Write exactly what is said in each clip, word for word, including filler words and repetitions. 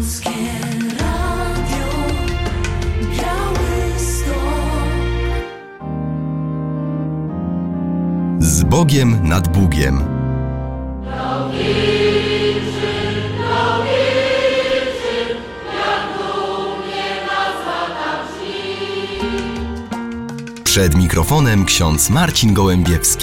Polskie Radio Białystok. Z Bogiem nad Bugiem. Przed mikrofonem ksiądz Marcin Gołębiewski.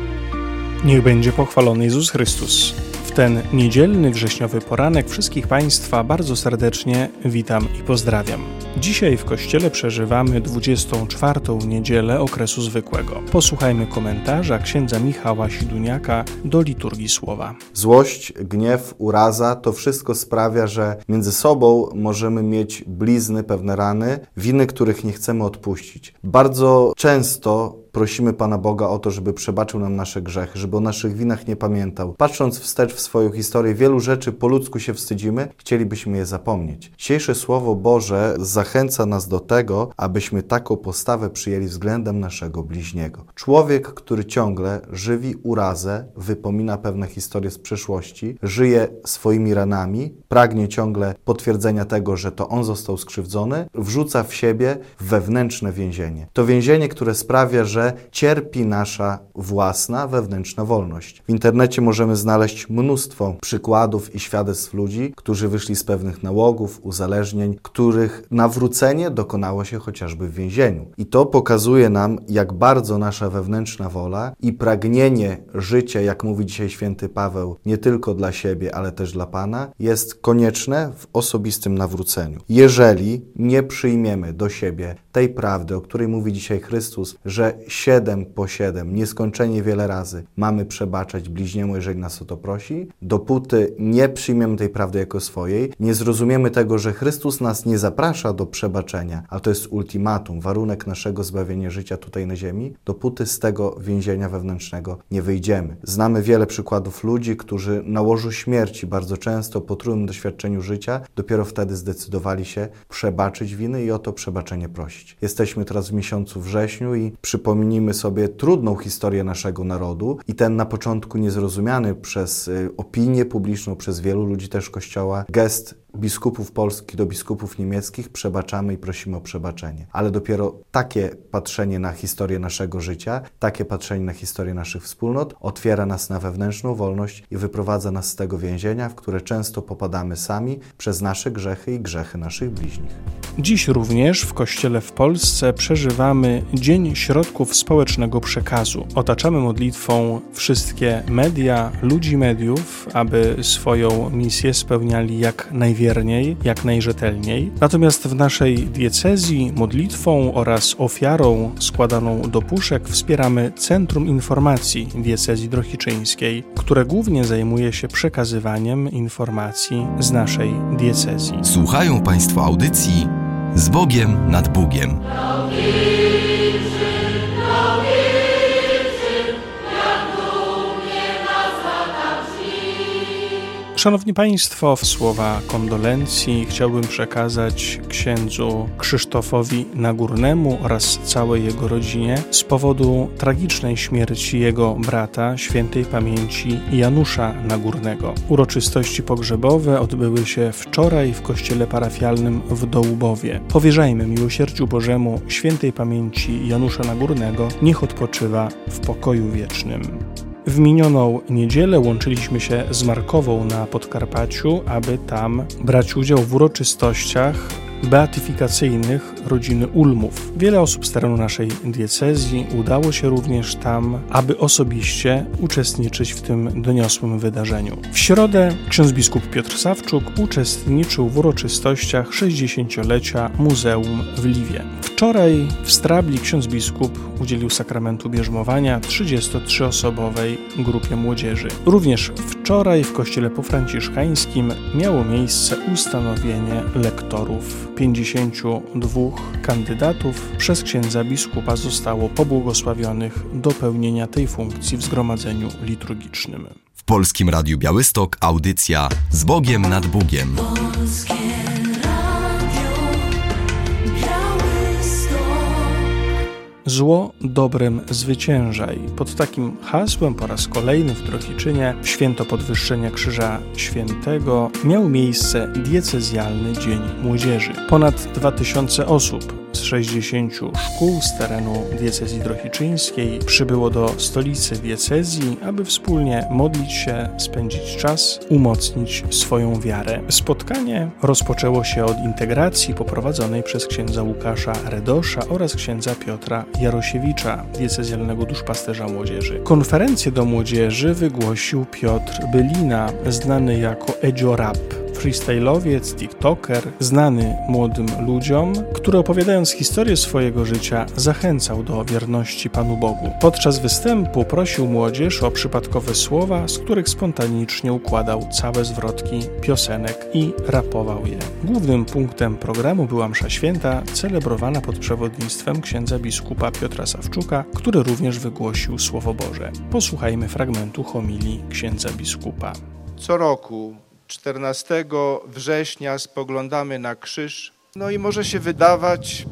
Niech będzie pochwalony Jezus Chrystus. W ten niedzielny, wrześniowy poranek wszystkich Państwa bardzo serdecznie witam i pozdrawiam. Dzisiaj w Kościele przeżywamy dwudziestą czwartą niedzielę okresu zwykłego. Posłuchajmy komentarza księdza Michała Siduniaka do liturgii słowa. Złość, gniew, uraza to wszystko sprawia, że między sobą możemy mieć blizny, pewne rany, winy, których nie chcemy odpuścić. Bardzo często prosimy Pana Boga o to, żeby przebaczył nam nasze grzechy, żeby o naszych winach nie pamiętał. Patrząc wstecz w swoją historię, wielu rzeczy po ludzku się wstydzimy, chcielibyśmy je zapomnieć. Dzisiejsze Słowo Boże zachęca nas do tego, abyśmy taką postawę przyjęli względem naszego bliźniego. Człowiek, który ciągle żywi urazę, wypomina pewne historie z przeszłości, żyje swoimi ranami, pragnie ciągle potwierdzenia tego, że to on został skrzywdzony, wrzuca w siebie wewnętrzne więzienie. To więzienie, które sprawia, że cierpi nasza własna wewnętrzna wolność. W internecie możemy znaleźć mnóstwo przykładów i świadectw ludzi, którzy wyszli z pewnych nałogów, uzależnień, których nawrócenie dokonało się chociażby w więzieniu. I to pokazuje nam, jak bardzo nasza wewnętrzna wola i pragnienie życia, jak mówi dzisiaj święty Paweł, nie tylko dla siebie, ale też dla Pana, jest konieczne w osobistym nawróceniu. Jeżeli nie przyjmiemy do siebie tej prawdy, o której mówi dzisiaj Chrystus, że siedem po siedem, nieskończenie wiele razy mamy przebaczać bliźniemu, jeżeli nas o to prosi, dopóty nie przyjmiemy tej prawdy jako swojej, nie zrozumiemy tego, że Chrystus nas nie zaprasza do przebaczenia, a to jest ultimatum, warunek naszego zbawienia życia tutaj na ziemi, dopóty z tego więzienia wewnętrznego nie wyjdziemy. Znamy wiele przykładów ludzi, którzy na łożu śmierci bardzo często po trudnym doświadczeniu życia dopiero wtedy zdecydowali się przebaczyć winy i o to przebaczenie prosić. Jesteśmy teraz w miesiącu wrześniu i przypomnijmy sobie trudną historię naszego narodu i ten na początku niezrozumiany przez y, opinię publiczną, przez wielu ludzi też Kościoła gest biskupów polskich do biskupów niemieckich, przebaczamy i prosimy o przebaczenie. Ale dopiero takie patrzenie na historię naszego życia, takie patrzenie na historię naszych wspólnot otwiera nas na wewnętrzną wolność i wyprowadza nas z tego więzienia, w które często popadamy sami przez nasze grzechy i grzechy naszych bliźnich. Dziś również w Kościele w Polsce przeżywamy Dzień Środków Społecznego Przekazu. Otaczamy modlitwą wszystkie media, ludzi mediów, aby swoją misję spełniali jak najwierniej, jak najrzetelniej. Natomiast w naszej diecezji modlitwą oraz ofiarą składaną do puszek wspieramy Centrum Informacji Diecezji Drohiczyńskiej, które głównie zajmuje się przekazywaniem informacji z naszej diecezji. Słuchają Państwo audycji Z Bogiem nad Bugiem. Szanowni Państwo, w słowa kondolencji chciałbym przekazać księdzu Krzysztofowi Nagórnemu oraz całej jego rodzinie z powodu tragicznej śmierci jego brata, świętej pamięci Janusza Nagórnego. Uroczystości pogrzebowe odbyły się wczoraj w kościele parafialnym w Dołubowie. Powierzajmy miłosierdziu Bożemu świętej pamięci Janusza Nagórnego, niech odpoczywa w pokoju wiecznym. W minioną niedzielę łączyliśmy się z Markową na Podkarpaciu, aby tam brać udział w uroczystościach beatyfikacyjnych rodziny Ulmów. Wiele osób z terenu naszej diecezji udało się również tam, aby osobiście uczestniczyć w tym doniosłym wydarzeniu. W środę ksiądz biskup Piotr Sawczuk uczestniczył w uroczystościach sześćdziesięciolecia Muzeum w Liwie. Wczoraj w Strabli ksiądz biskup udzielił sakramentu bierzmowania trzydziestotrzyosobowej grupie młodzieży. Również wczoraj w kościele pofranciszkańskim miało miejsce ustanowienie lektorów. pięćdziesięciu dwóch kandydatów przez księdza biskupa zostało pobłogosławionych do pełnienia tej funkcji w zgromadzeniu liturgicznym. W Polskim Radiu Białystok audycja Z Bogiem nad Bugiem. Polskie Radio Białystok. Zło dobrem zwyciężaj. Pod takim hasłem po raz kolejny w Drohiczynie w święto podwyższenia Krzyża Świętego miał miejsce diecezjalny Dzień Młodzieży. Ponad dwa tysiące osób z sześćdziesięciu szkół z terenu diecezji drohiczyńskiej przybyło do stolicy diecezji, aby wspólnie modlić się, spędzić czas, umocnić swoją wiarę. Spotkanie rozpoczęło się od integracji poprowadzonej przez księdza Łukasza Redosza oraz księdza Piotra Jarosiewicza, diecezjalnego duszpasterza młodzieży. Konferencję do młodzieży wygłosił Piotr Bylina, znany jako Edzio Rap. Freestyle'owiec, tiktoker, znany młodym ludziom, który opowiadając historię swojego życia zachęcał do wierności Panu Bogu. Podczas występu prosił młodzież o przypadkowe słowa, z których spontanicznie układał całe zwrotki piosenek i rapował je. Głównym punktem programu była msza święta, celebrowana pod przewodnictwem księdza biskupa Piotra Sawczuka, który również wygłosił Słowo Boże. Posłuchajmy fragmentu homilii księdza biskupa. Co roku czternastego września spoglądamy na krzyż. No i może się wydawać,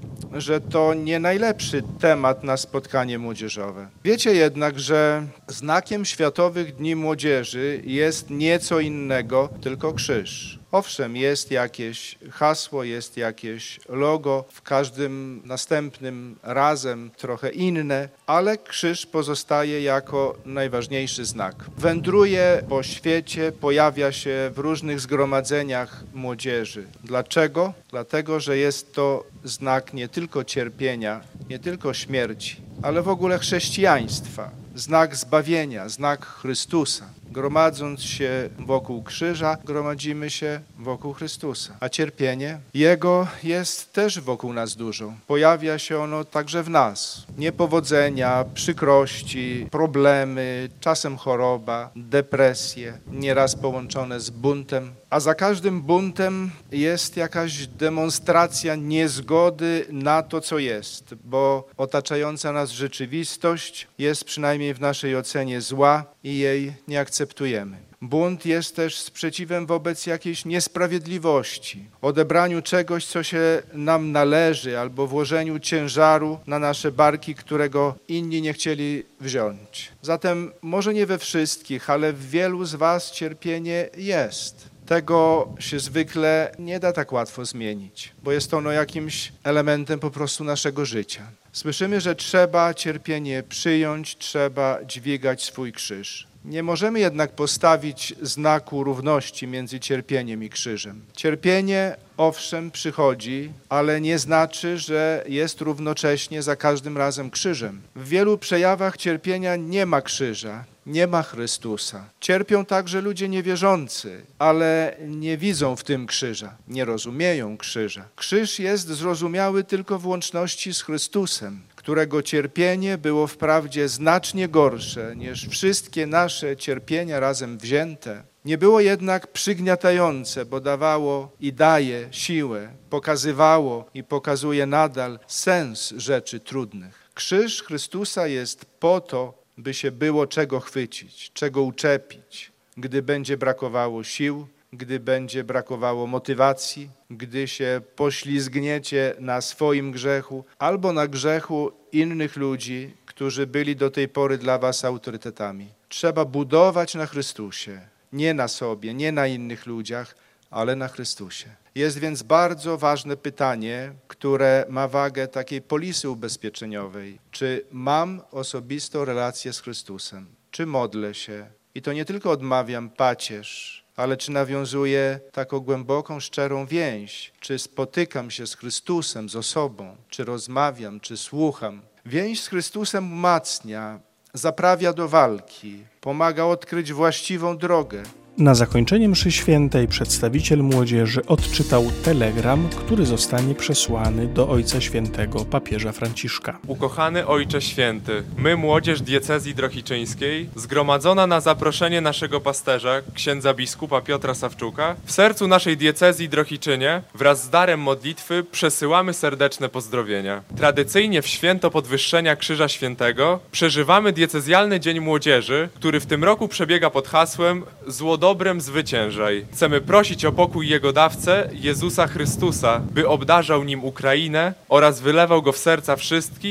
że to nie najlepszy temat na spotkanie młodzieżowe. Wiecie jednak, że znakiem Światowych Dni Młodzieży jest nieco innego, tylko krzyż. Owszem, jest jakieś hasło, jest jakieś logo, w każdym następnym razem trochę inne, ale krzyż pozostaje jako najważniejszy znak. Wędruje po świecie, pojawia się w różnych zgromadzeniach młodzieży. Dlaczego? Dlatego, że jest to znak nie tylko cierpienia, nie tylko śmierci, ale w ogóle chrześcijaństwa. Znak zbawienia, znak Chrystusa. Gromadząc się wokół krzyża, gromadzimy się wokół Chrystusa. A cierpienie Jego jest też wokół nas dużo. Pojawia się ono także w nas. Niepowodzenia, przykrości, problemy, czasem choroba, depresje, nieraz połączone z buntem. A za każdym buntem jest jakaś demonstracja niezgody na to, co jest, bo otaczająca nas rzeczywistość jest przynajmniej w naszej ocenie zła i jej nie akceptujemy. Bunt jest też sprzeciwem wobec jakiejś niesprawiedliwości, odebraniu czegoś, co się nam należy, albo włożeniu ciężaru na nasze barki, którego inni nie chcieli wziąć. Zatem może nie we wszystkich, ale w wielu z was cierpienie jest. Tego się zwykle nie da tak łatwo zmienić, bo jest ono jakimś elementem po prostu naszego życia. Słyszymy, że trzeba cierpienie przyjąć, trzeba dźwigać swój krzyż. Nie możemy jednak postawić znaku równości między cierpieniem i krzyżem. Cierpienie, owszem, przychodzi, ale nie znaczy, że jest równocześnie za każdym razem krzyżem. W wielu przejawach cierpienia nie ma krzyża, nie ma Chrystusa. Cierpią także ludzie niewierzący, ale nie widzą w tym krzyża, nie rozumieją krzyża. Krzyż jest zrozumiały tylko w łączności z Chrystusem, którego cierpienie było wprawdzie znacznie gorsze niż wszystkie nasze cierpienia razem wzięte. Nie było jednak przygniatające, bo dawało i daje siłę, pokazywało i pokazuje nadal sens rzeczy trudnych. Krzyż Chrystusa jest po to, by się było czego chwycić, czego uczepić, gdy będzie brakowało sił, gdy będzie brakowało motywacji, gdy się poślizgniecie na swoim grzechu albo na grzechu innych ludzi, którzy byli do tej pory dla was autorytetami. Trzeba budować na Chrystusie, nie na sobie, nie na innych ludziach, ale na Chrystusie. Jest więc bardzo ważne pytanie, które ma wagę takiej polisy ubezpieczeniowej. Czy mam osobistą relację z Chrystusem? Czy modlę się? I to nie tylko odmawiam pacierz, ale czy nawiązuję taką głęboką, szczerą więź? Czy spotykam się z Chrystusem, z osobą? Czy rozmawiam, czy słucham? Więź z Chrystusem umacnia, zaprawia do walki, pomaga odkryć właściwą drogę. Na zakończenie mszy świętej przedstawiciel młodzieży odczytał telegram, który zostanie przesłany do Ojca Świętego papieża Franciszka. Ukochany Ojcze Święty, my, młodzież diecezji drohiczyńskiej, zgromadzona na zaproszenie naszego pasterza, księdza biskupa Piotra Sawczuka, w sercu naszej diecezji Drohiczynie wraz z darem modlitwy przesyłamy serdeczne pozdrowienia. Tradycyjnie w święto podwyższenia Krzyża Świętego przeżywamy diecezjalny Dzień Młodzieży, który w tym roku przebiega pod hasłem Zło dobrem zwyciężaj. Chcemy prosić o pokój Jego dawcę, Jezusa Chrystusa, by obdarzał nim Ukrainę oraz wylewał go w serca wszystkich,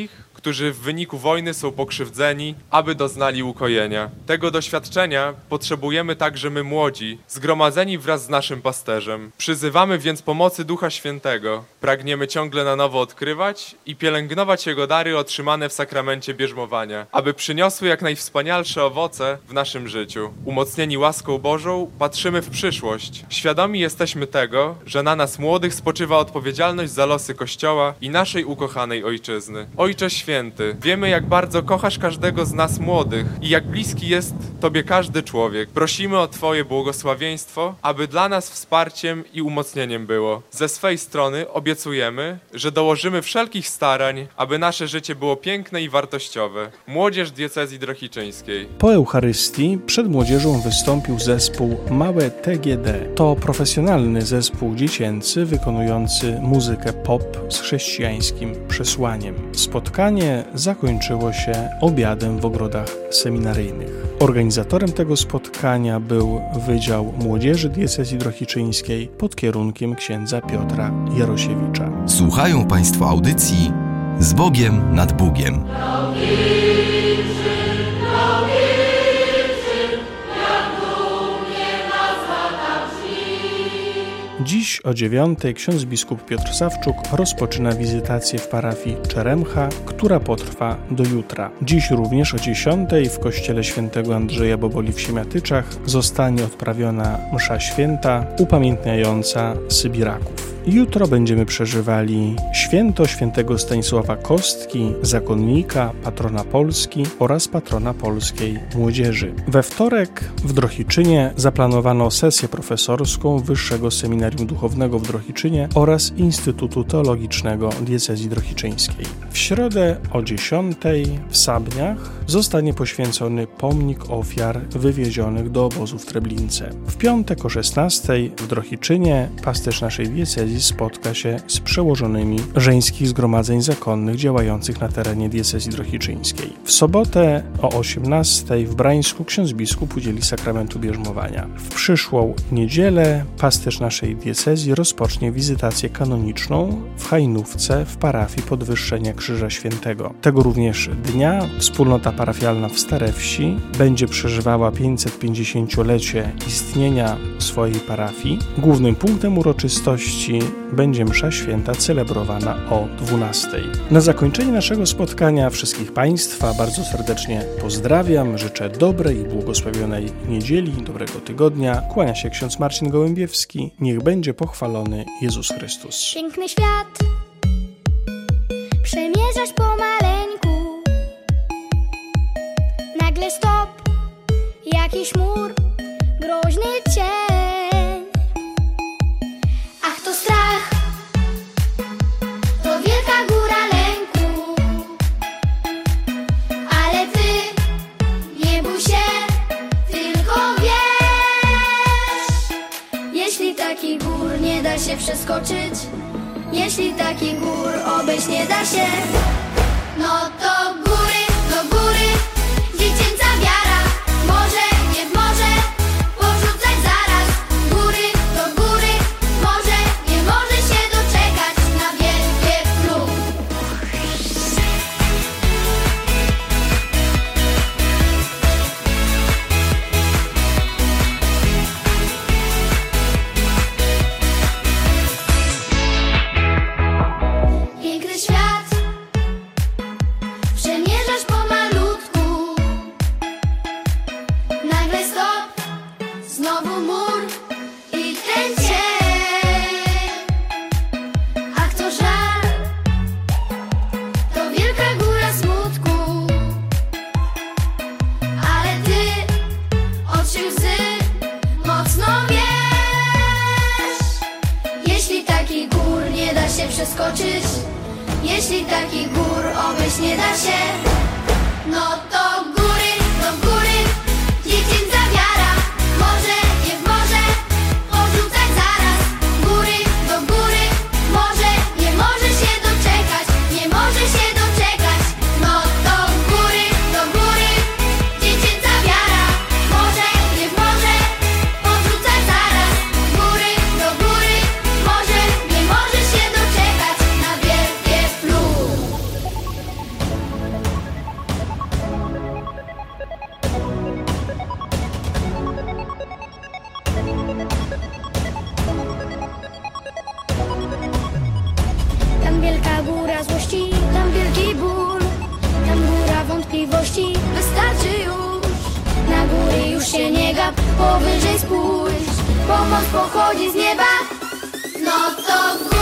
którzy w wyniku wojny są pokrzywdzeni, aby doznali ukojenia. Tego doświadczenia potrzebujemy także my młodzi, zgromadzeni wraz z naszym pasterzem. Przyzywamy więc pomocy Ducha Świętego. Pragniemy ciągle na nowo odkrywać i pielęgnować Jego dary otrzymane w sakramencie bierzmowania, aby przyniosły jak najwspanialsze owoce w naszym życiu. Umocnieni łaską Bożą patrzymy w przyszłość. Świadomi jesteśmy tego, że na nas młodych spoczywa odpowiedzialność za losy Kościoła i naszej ukochanej Ojczyzny. Ojcze Święty, wiemy, jak bardzo kochasz każdego z nas młodych i jak bliski jest Tobie każdy człowiek. Prosimy o Twoje błogosławieństwo, aby dla nas wsparciem i umocnieniem było. Ze swej strony obiecujemy, że dołożymy wszelkich starań, aby nasze życie było piękne i wartościowe. Młodzież Diecezji Drohiczyńskiej. Po Eucharystii przed młodzieżą wystąpił zespół Małe T G D. To profesjonalny zespół dziecięcy wykonujący muzykę pop z chrześcijańskim przesłaniem. Spotkanie zakończyło się obiadem w ogrodach seminaryjnych. Organizatorem tego spotkania był Wydział Młodzieży Diecezji Drohiczyńskiej pod kierunkiem księdza Piotra Jarosiewicza. Słuchają Państwo audycji Z Bogiem nad Bugiem. Dziś o dziewiątej ksiądz biskup Piotr Sawczuk rozpoczyna wizytację w parafii Czeremcha, która potrwa do jutra. Dziś również o dziesiątej w kościele świętego Andrzeja Boboli w Siemiatyczach zostanie odprawiona msza święta upamiętniająca Sybiraków. Jutro będziemy przeżywali święto świętego Stanisława Kostki, zakonnika, patrona Polski oraz patrona polskiej młodzieży. We wtorek w Drohiczynie zaplanowano sesję profesorską Wyższego Seminarium Duchownego w Drohiczynie oraz Instytutu Teologicznego Diecezji Drohiczyńskiej. W środę o dziesiątej w Sabniach zostanie poświęcony pomnik ofiar wywiezionych do obozu w Treblince. W piątek o szesnastej w Drohiczynie pasterz naszej diecezji spotka się z przełożonymi żeńskich zgromadzeń zakonnych działających na terenie diecezji drohiczyńskiej. W sobotę o osiemnastej w Brańsku ksiądz biskup udzieli sakramentu bierzmowania. W przyszłą niedzielę pasterz naszej diecezji rozpocznie wizytację kanoniczną w Hajnówce w parafii Podwyższenia Krzyża Świętego. Tego również dnia wspólnota parafialna w Starewsi będzie przeżywała pięćsetpięćdziesięciolecie istnienia swojej parafii. Głównym punktem uroczystości będzie msza święta celebrowana o dwunastej. Na zakończenie naszego spotkania wszystkich Państwa bardzo serdecznie pozdrawiam, życzę dobrej i błogosławionej niedzieli, dobrego tygodnia. Kłania się ksiądz Marcin Gołębiewski. Niech będzie pochwalony Jezus Chrystus. Piękny świat przemierzasz pomaleńku. Nagle stop, jakiś mur, groźny cień. Ach, to strach, to wielka góra lęku. Ale ty nie bój się, tylko wiesz. Jeśli takich gór nie da się przeskoczyć, jeśli takich gór obejść nie da się, no to góry, do góry, dziecięca wiara. Może nie w morze porzucać zaraz. Góry, do góry, może nie może się doczekać na wielkie plum. Piękny świat przemierzasz pomalutku. Nagle stop, znowu mur i ten cień. Ach, to żal, to wielka góra smutku. Ale ty oczy łzy mocno wiesz. Jeśli takich gór nie da się przeskoczyć, jeśli takich gór obejść nie da się, no to góry, do góry, dziecięca wiara. Może nie w morze porzucać zaraz. Góry, do góry, może nie może się doczekać, nie może się doczekać, no to góry, do góry, dziecięca wiara. Może nie w morze porzucać zaraz. Góry, do góry, może nie może się doczekać na wielkie plum. złości, tam wielki ból, tam góra wątpliwości. Wystarczy już, na góry już się nie gap, powyżej spójrz, pomoc pochodzi z nieba. No to